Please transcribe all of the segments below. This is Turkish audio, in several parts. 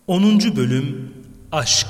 10. Bölüm Aşk.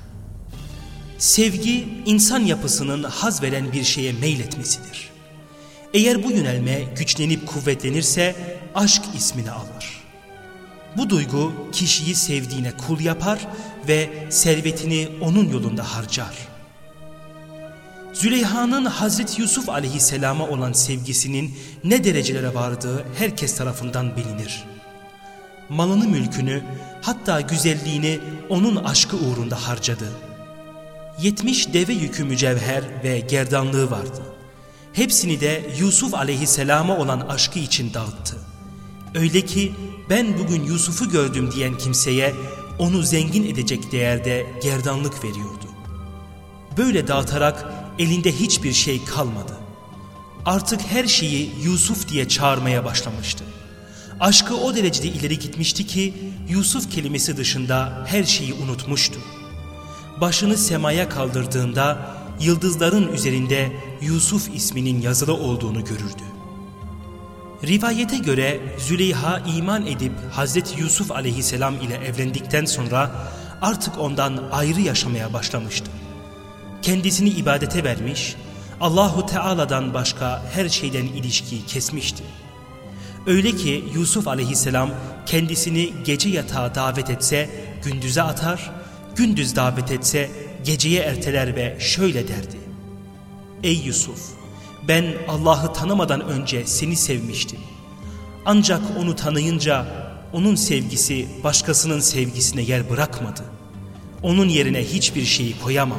Sevgi, insan yapısının haz veren bir şeye meyletmesidir. Eğer bu yönelme güçlenip kuvvetlenirse aşk ismini alır. Bu duygu kişiyi sevdiğine kul yapar ve servetini onun yolunda harcar. Züleyha'nın Hazreti Yusuf aleyhisselama olan sevgisinin ne derecelere vardığı herkes tarafından bilinir. Malını, mülkünü, hatta güzelliğini onun aşkı uğrunda harcadı. 70 deve yükü mücevher ve gerdanlığı vardı. Hepsini de Yusuf aleyhisselama olan aşkı için dağıttı. Öyle ki ben bugün Yusuf'u gördüm diyen kimseye onu zengin edecek değerde gerdanlık veriyordu. Böyle dağıtarak elinde hiçbir şey kalmadı. Artık her şeyi Yusuf diye çağırmaya başlamıştı. Aşkı o derecede ileri gitmişti ki Yusuf kelimesi dışında her şeyi unutmuştu. Başını semaya kaldırdığında yıldızların üzerinde Yusuf isminin yazılı olduğunu görürdü. Rivayete göre Züleyha iman edip Hazreti Yusuf aleyhisselam ile evlendikten sonra artık ondan ayrı yaşamaya başlamıştı. Kendisini ibadete vermiş, Allahu Teala'dan başka her şeyden ilişkiyi kesmişti. Öyle ki Yusuf aleyhisselam kendisini gece yatağa davet etse gündüze atar, gündüz davet etse geceye erteler ve şöyle derdi: Ey Yusuf, ben Allah'ı tanımadan önce seni sevmiştim. Ancak onu tanıyınca onun sevgisi başkasının sevgisine yer bırakmadı. Onun yerine hiçbir şeyi koyamam.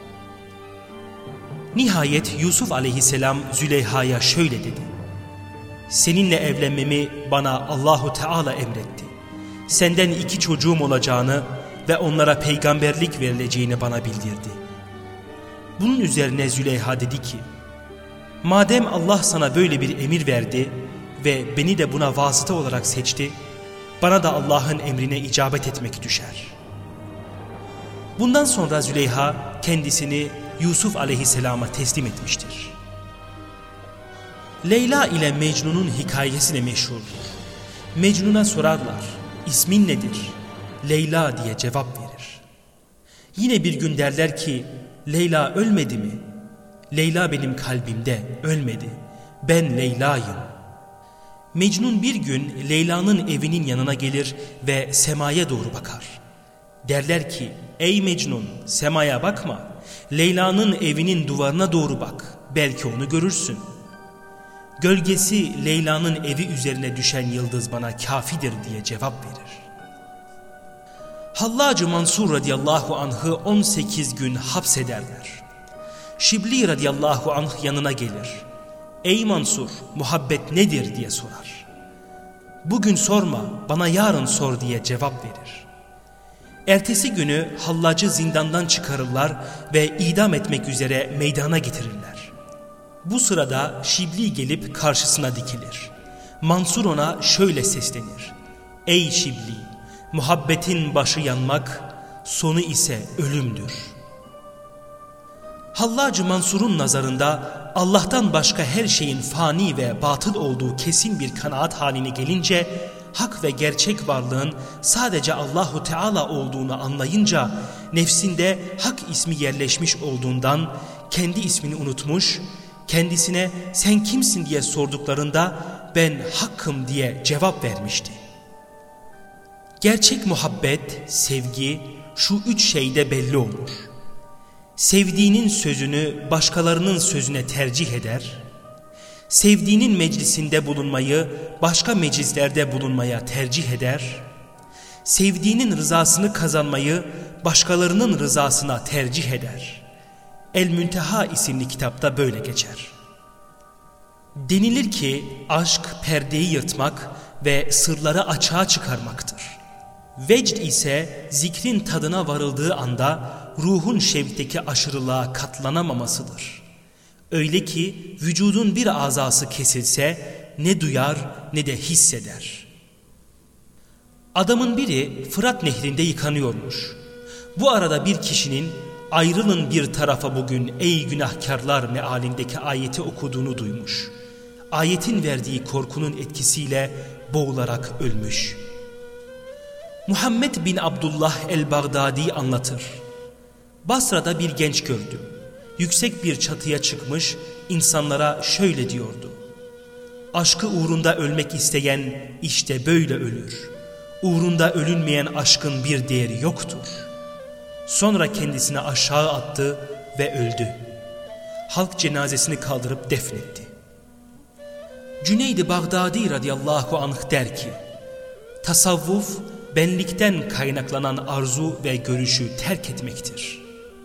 Nihayet Yusuf aleyhisselam Züleyha'ya şöyle dedi: Seninle evlenmemi bana Allahu Teala emretti. Senden 2 çocuğum olacağını ve onlara peygamberlik verileceğini bana bildirdi. Bunun üzerine Züleyha dedi ki: Madem Allah sana böyle bir emir verdi ve beni de buna vasıta olarak seçti, bana da Allah'ın emrine icabet etmek düşer. Bundan sonra Züleyha kendisini Yusuf aleyhisselama teslim etmiştir. Leyla ile Mecnun'un hikayesi de meşhurdur. Mecnun'a sorarlar: İsmin nedir? Leyla diye cevap verir. Yine bir gün derler ki: Leyla ölmedi mi? Leyla benim kalbimde, ölmedi. Ben Leyla'yım. Mecnun bir gün Leyla'nın evinin yanına gelir ve semaya doğru bakar. Derler ki: Ey Mecnun, semaya bakma. Leyla'nın evinin duvarına doğru bak. Belki onu görürsün. Gölgesi Leyla'nın evi üzerine düşen yıldız bana kafidir diye cevap verir. Hallacı Mansur radıyallahu anh'ı 18 gün hapsederler. Şibli radıyallahu anh yanına gelir. Ey Mansur, muhabbet nedir diye sorar. Bugün sorma, bana yarın sor diye cevap verir. Ertesi günü Hallacı zindandan çıkarırlar ve idam etmek üzere meydana getirirler. Bu sırada Şibli gelip karşısına dikilir. Mansur ona şöyle seslenir: Ey Şibli, muhabbetin başı yanmak, sonu ise ölümdür. Hallacı Mansur'un nazarında Allah'tan başka her şeyin fani ve batıl olduğu kesin bir kanaat haline gelince, hak ve gerçek varlığın sadece Allahu Teala olduğunu anlayınca, nefsinde hak ismi yerleşmiş olduğundan kendi ismini unutmuş, kendisine sen kimsin diye sorduklarında ben hakkım diye cevap vermişti. Gerçek muhabbet, sevgi şu 3 şeyde belli olur. Sevdiğinin sözünü başkalarının sözüne tercih eder, sevdiğinin meclisinde bulunmayı başka meclislerde bulunmaya tercih eder, sevdiğinin rızasını kazanmayı başkalarının rızasına tercih eder. El-Münteha isimli kitapta böyle geçer. Denilir ki aşk perdeyi yırtmak ve sırları açığa çıkarmaktır. Vecd ise zikrin tadına varıldığı anda ruhun şevkteki aşırılığa katlanamamasıdır. Öyle ki vücudun bir azası kesilse ne duyar ne de hisseder. Adamın biri Fırat nehrinde yıkanıyormuş. Bu arada bir kişinin ayrılın bir tarafa bugün ey günahkarlar mealindeki ayeti okuduğunu duymuş. Ayetin verdiği korkunun etkisiyle boğularak ölmüş. Muhammed bin Abdullah el-Bagdadi anlatır. Basra'da bir genç gördüm. Yüksek bir çatıya çıkmış, insanlara şöyle diyordu: aşkı uğrunda ölmek isteyen işte böyle ölür. Uğrunda ölünmeyen aşkın bir değeri yoktur. Sonra kendisini aşağı attı ve öldü. Halk cenazesini kaldırıp defnetti. Cüneyd-i Bağdadi radıyallahu anh der ki, tasavvuf, benlikten kaynaklanan arzu ve görüşü terk etmektir.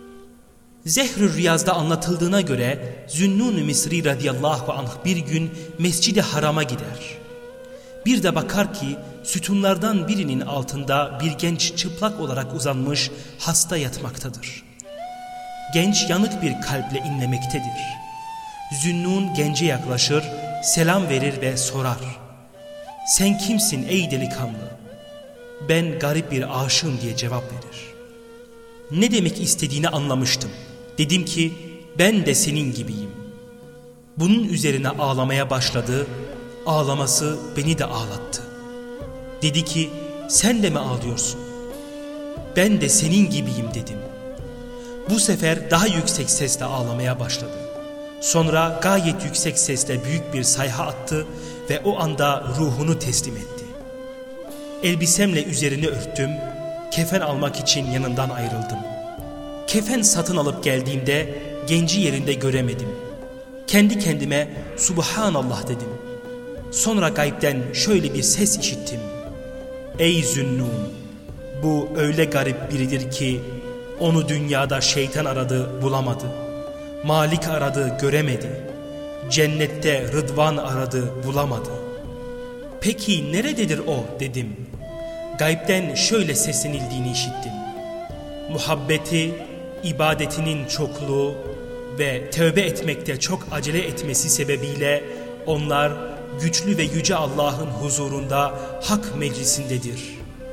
Zehr-ü Riyaz'da anlatıldığına göre Zünnun-u Misri radıyallahu anh bir gün Mescid-i Haram'a gider. Bir de bakar ki sütunlardan birinin altında bir genç çıplak olarak uzanmış hasta yatmaktadır. Genç yanık bir kalple inlemektedir. Zünnun gence yaklaşır, selam verir ve sorar: sen kimsin ey delikanlı? Ben garip bir aşığım diye cevap verir. Ne demek istediğini anlamıştım. Dedim ki ben de senin gibiyim. Bunun üzerine ağlamaya başladı. Ağlaması beni de ağlattı. Dedi ki sen de mi ağlıyorsun? Ben de senin gibiyim dedim. Bu sefer daha yüksek sesle ağlamaya başladı. Sonra gayet yüksek sesle büyük bir sayha attı ve o anda ruhunu teslim etti. Elbisemle üzerini örttüm, kefen almak için yanından ayrıldım. Kefen satın alıp geldiğimde genci yerinde göremedim. Kendi kendime Subhanallah dedim. Sonra gaybden şöyle bir ses işittim: ey Zünnun, bu öyle garip biridir ki onu dünyada şeytan aradı bulamadı. Malik aradı göremedi. Cennette Rıdvan aradı bulamadı. Peki nerededir o dedim. Gaybden şöyle seslenildiğini işittim: muhabbeti, ibadetinin çokluğu ve tövbe etmekte çok acele etmesi sebebiyle onlar güçlü ve yüce Allah'ın huzurunda hak meclisindedir.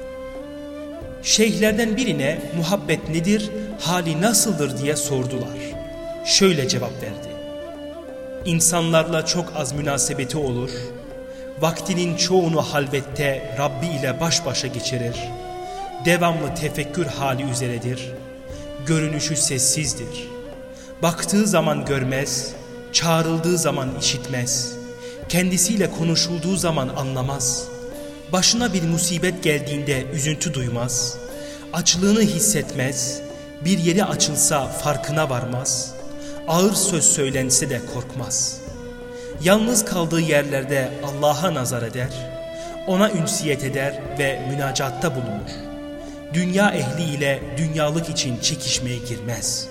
Şeyhlerden birine muhabbet nedir, hali nasıldır diye sordular. Şöyle cevap verdi: İnsanlarla çok az münasebeti olur, vaktinin çoğunu halvette Rabbi ile baş başa geçirir, devamlı tefekkür hali üzeredir, görünüşü sessizdir, baktığı zaman görmez, çağrıldığı zaman işitmez, kendisiyle konuşulduğu zaman anlamaz, başına bir musibet geldiğinde üzüntü duymaz, açlığını hissetmez, bir yeri açılsa farkına varmaz, ağır söz söylense de korkmaz. Yalnız kaldığı yerlerde Allah'a nazar eder, ona ünsiyet eder ve münacatta bulunur. Dünya ehliyle dünyalık için çekişmeye girmez.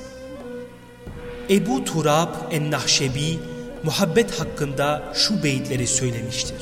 Ebu Turab en-Nahşebi muhabbet hakkında şu beyitleri söylemiştir: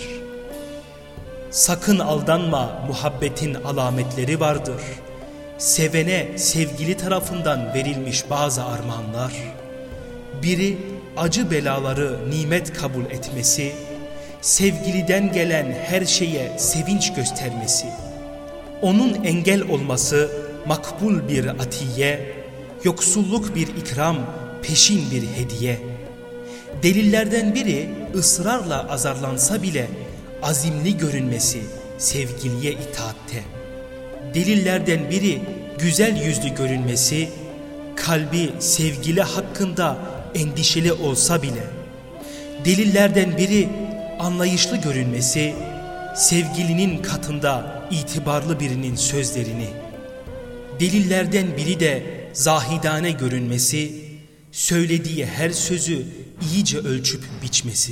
sakın aldanma, muhabbetin alametleri vardır. Sevene sevgili tarafından verilmiş bazı armağanlar. Biri acı belaları nimet kabul etmesi, sevgiliden gelen her şeye sevinç göstermesi, onun engel olması makbul bir atiye, yoksulluk bir ikram, peşin bir hediye. Delillerden biri ısrarla azarlansa bile azimli görünmesi sevgiliye itaatte. Delillerden biri güzel yüzlü görünmesi, kalbi sevgili hakkında endişeli olsa bile. Delillerden biri anlayışlı görünmesi, sevgilinin katında itibarlı birinin sözlerini. Delillerden biri de zahidane görünmesi, söylediği her sözü iyice ölçüp biçmesi.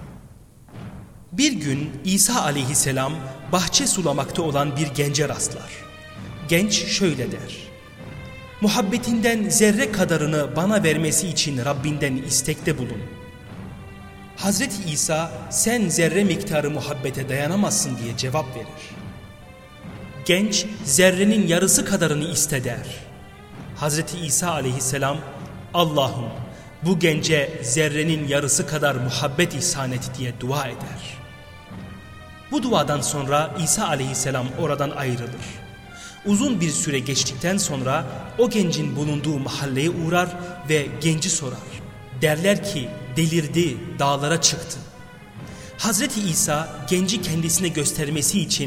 Bir gün İsa aleyhisselam bahçe sulamakta olan bir gence rastlar. Genç şöyle der: muhabbetinden zerre kadarını bana vermesi için Rabbinden istekte bulun. Hazreti İsa sen zerre miktarı muhabbete dayanamazsın diye cevap verir. Genç zerrenin yarısı kadarını iste der. Hazreti İsa aleyhisselam Allah'ım bu gence zerrenin yarısı kadar muhabbet ihsan et diye dua eder. Bu duadan sonra İsa aleyhisselam oradan ayrılır. Uzun bir süre geçtikten sonra o gencin bulunduğu mahalleye uğrar ve genci sorar. Derler ki delirdi, dağlara çıktı. Hazreti İsa genci kendisine göstermesi için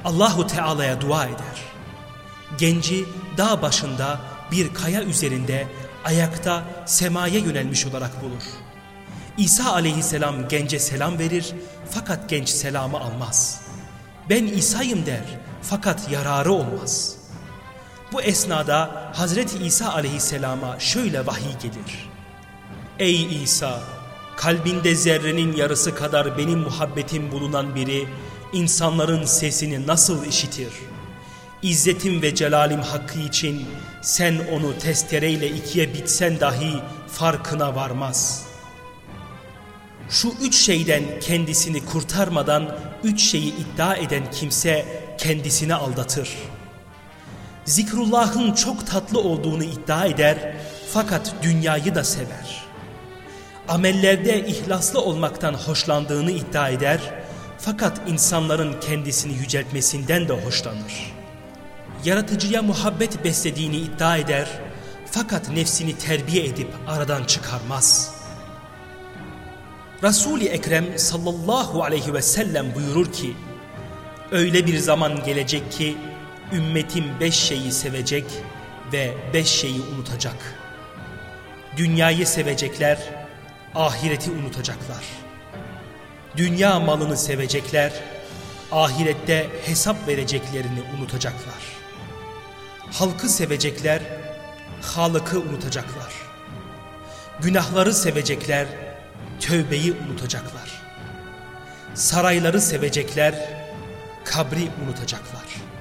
Allahu Teala'ya dua eder. Genci dağ başında bir kaya üzerinde ayakta semaya yönelmiş olarak bulur. İsa aleyhisselam gence selam verir fakat genç selamı almaz. Ben İsa'yım der fakat yararı olmaz. Bu esnada Hazreti İsa aleyhisselama şöyle vahiy gelir. Ey İsa, kalbinde zerrenin yarısı kadar benim muhabbetim bulunan biri insanların sesini nasıl işitir? İzzetim ve celalim hakkı için sen onu testereyle ikiye bitsen dahi farkına varmaz. Şu üç şeyden kendisini kurtarmadan üç şeyi iddia eden kimse kendisini aldatır. Zikrullah'ın çok tatlı olduğunu iddia eder fakat dünyayı da sever. Amellerde ihlaslı olmaktan hoşlandığını iddia eder fakat insanların kendisini yüceltmesinden de hoşlanır. Yaratıcıya muhabbet beslediğini iddia eder fakat nefsini terbiye edip aradan çıkarmaz. Resul-i Ekrem sallallahu aleyhi ve sellem buyurur ki, öyle bir zaman gelecek ki ümmetim 5 şeyi sevecek ve 5 şeyi unutacak. Dünyayı sevecekler, ahireti unutacaklar. Dünya malını sevecekler, ahirette hesap vereceklerini unutacaklar. Halkı sevecekler, Halık'ı unutacaklar. Günahları sevecekler, tövbeyi unutacaklar. Sarayları sevecekler, kabri unutacaklar.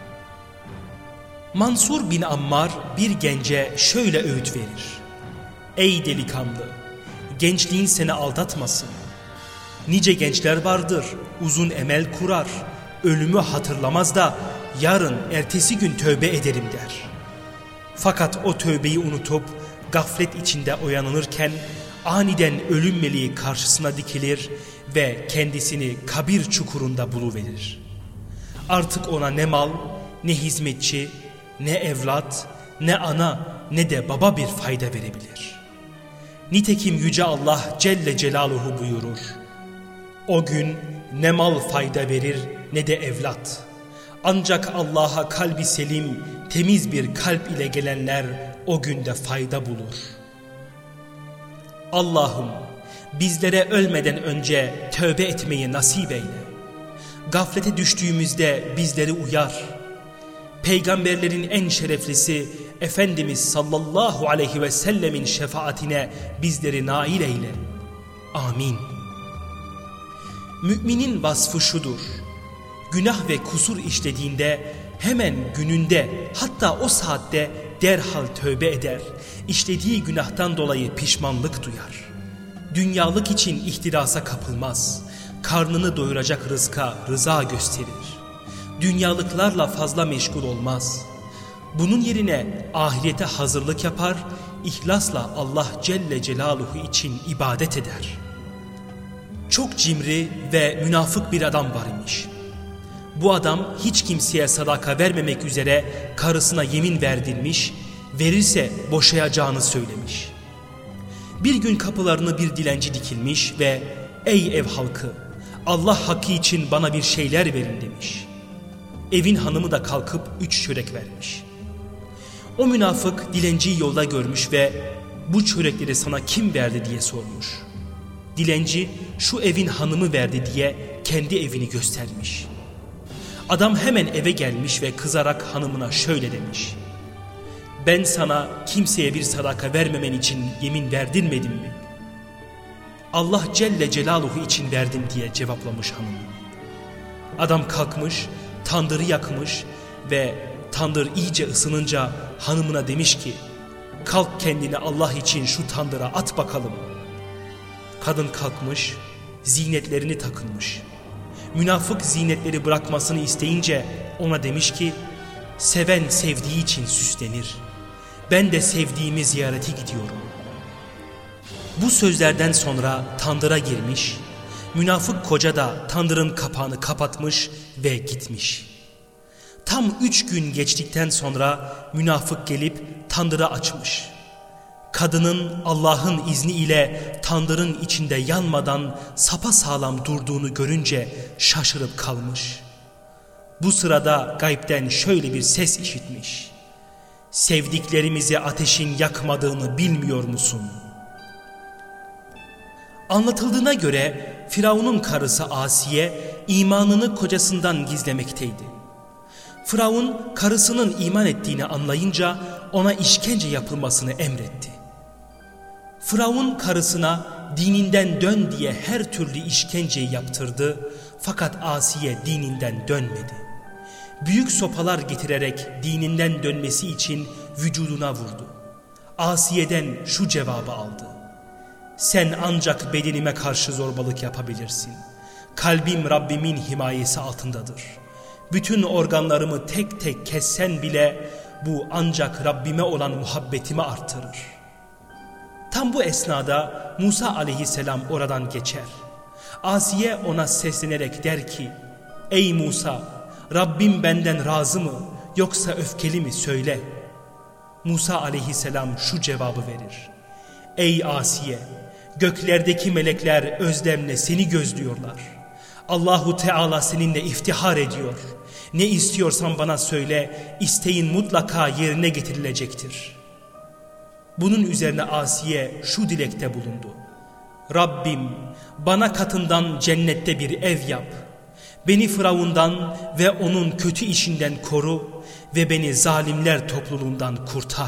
Mansur bin Ammar bir gence şöyle öğüt verir. Ey delikanlı, gençliğin seni aldatmasın. Nice gençler vardır, uzun emel kurar, ölümü hatırlamaz da yarın ertesi gün tövbe ederim der. Fakat o tövbeyi unutup gaflet içinde uyanılırken aniden ölüm meleği karşısına dikilir ve kendisini kabir çukurunda buluverir. Artık ona ne mal, ne hizmetçi, ne evlat, ne ana, ne de baba bir fayda verebilir. Nitekim Yüce Allah Celle Celaluhu buyurur. O gün ne mal fayda verir ne de evlat. Ancak Allah'a kalbi selim, temiz bir kalp ile gelenler o günde fayda bulur. Allah'ım bizlere ölmeden önce tövbe etmeyi nasip eyle. Gaflete düştüğümüzde bizleri uyar. Peygamberlerin en şereflisi Efendimiz sallallahu aleyhi ve sellemin şefaatine bizleri nail eyle. Amin. Müminin vasfı şudur. Günah ve kusur işlediğinde hemen gününde, hatta o saatte derhal tövbe eder. İşlediği günahtan dolayı pişmanlık duyar. Dünyalık için ihtirasa kapılmaz. Karnını doyuracak rızka rıza gösterir. Dünyalıklarla fazla meşgul olmaz. Bunun yerine ahirete hazırlık yapar, ihlasla Allah Celle Celaluhu için ibadet eder. Çok cimri ve münafık bir adam var imiş. Bu adam hiç kimseye sadaka vermemek üzere karısına yemin verdirmiş, verirse boşayacağını söylemiş. Bir gün kapılarını bir dilenci dikilmiş ve ''Ey ev halkı, Allah hakkı için bana bir şeyler verin'' demiş. Evin hanımı da kalkıp 3 çörek vermiş. O münafık dilenciyi yolda görmüş ve ''Bu çörekleri sana kim verdi?'' diye sormuş. Dilenci ''Şu evin hanımı verdi'' diye kendi evini göstermiş. Adam hemen eve gelmiş ve kızarak hanımına şöyle demiş. ''Ben sana kimseye bir sadaka vermemen için yemin verdirmedim mi?'' ''Allah Celle Celaluhu için verdim'' diye cevaplamış hanım. Adam kalkmış, tandırı yakmış ve tandır iyice ısınınca hanımına demiş ki, ''Kalk kendini Allah için şu tandıra at bakalım.'' Kadın kalkmış, zinetlerini takınmış. Münafık zinetleri bırakmasını isteyince ona demiş ki, ''Seven sevdiği için süslenir. Ben de sevdiğimi ziyarete gidiyorum.'' Bu sözlerden sonra tandıra girmiş, münafık koca da tandırın kapağını kapatmış ve gitmiş. Tam 3 gün geçtikten sonra münafık gelip tandırı açmış. Kadının Allah'ın izniyle tandırın içinde yanmadan sapasağlam durduğunu görünce şaşırıp kalmış. Bu sırada gaybden şöyle bir ses işitmiş: sevdiklerimizi ateşin yakmadığını bilmiyor musun? Anlatıldığına göre Firavun'un karısı Asiye imanını kocasından gizlemekteydi. Firavun karısının iman ettiğini anlayınca ona işkence yapılmasını emretti. Firavun karısına dininden dön diye her türlü işkenceyi yaptırdı, fakat Asiye dininden dönmedi. Büyük sopalar getirerek dininden dönmesi için vücuduna vurdu. Asiye'den şu cevabı aldı: sen ancak bedenime karşı zorbalık yapabilirsin. Kalbim Rabbimin himayesi altındadır. Bütün organlarımı tek tek kessen bile bu ancak Rabbime olan muhabbetimi artırır. Tam bu esnada Musa aleyhisselam oradan geçer. Asiye ona seslenerek der ki: ey Musa, Rabbim benden razı mı yoksa öfkeli mi, söyle. Musa aleyhisselam şu cevabı verir: ey Asiye, göklerdeki melekler özlemle seni gözlüyorlar. Allahu Teala seninle iftihar ediyor. Ne istiyorsan bana söyle, isteğin mutlaka yerine getirilecektir. Bunun üzerine Asiye şu dilekte bulundu: Rabbim, bana katından cennette bir ev yap. Beni Firavundan ve onun kötü işinden koru ve beni zalimler topluluğundan kurtar.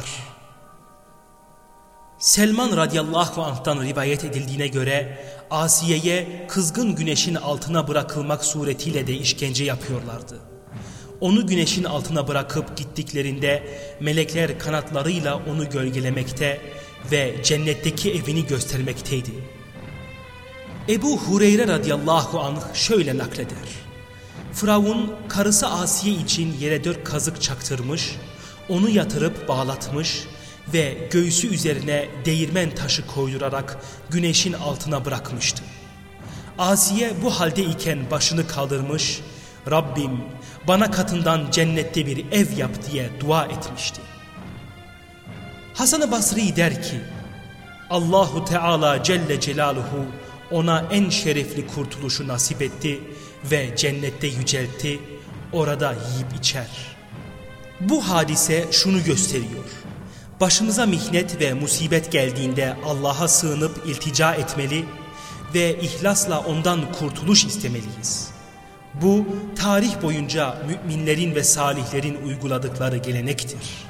Selman radıyallahu anh'tan rivayet edildiğine göre Asiye'ye kızgın güneşin altına bırakılmak suretiyle de işkence yapıyorlardı. Onu güneşin altına bırakıp gittiklerinde melekler kanatlarıyla onu gölgelemekte ve cennetteki evini göstermekteydi. Ebu Hureyre radıyallahu anh şöyle nakleder: Firavun karısı Asiye için yere 4 kazık çaktırmış, onu yatırıp bağlatmış ve göğsü üzerine değirmen taşı koydurarak güneşin altına bırakmıştı. Asiye bu haldeyken başını kaldırmış, Rabbim bana katından cennette bir ev yap diye dua etmişti. Hasan-ı Basri der ki, Allahu Teala Celle Celaluhu ona en şerefli kurtuluşu nasip etti ve cennette yüceltti, orada yiyip içer. Bu hadise şunu gösteriyor: başımıza mihnet ve musibet geldiğinde Allah'a sığınıp iltica etmeli ve ihlasla ondan kurtuluş istemeliyiz. Bu tarih boyunca müminlerin ve salihlerin uyguladıkları gelenektir.